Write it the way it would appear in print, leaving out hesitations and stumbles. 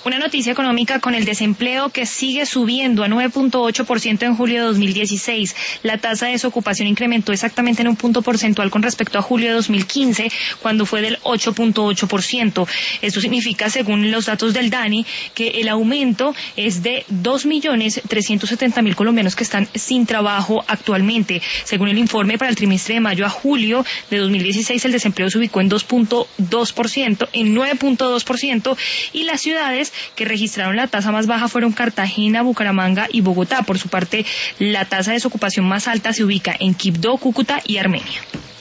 Una noticia económica con el desempleo que sigue subiendo a 9.8% en julio de 2016. La tasa de desocupación incrementó exactamente en un punto porcentual con respecto a julio de 2015, cuando fue del 8.8%. Esto significa, según los datos del DANI, que el aumento es de 2.370.000 colombianos que están sin trabajo actualmente. Según el informe para el trimestre de mayo a julio de 2016, el desempleo se ubicó en 9.2%, y las ciudades que registraron la tasa más baja fueron Cartagena, Bucaramanga y Bogotá. Por su parte, la tasa de desocupación más alta se ubica en Quibdó, Cúcuta y Armenia.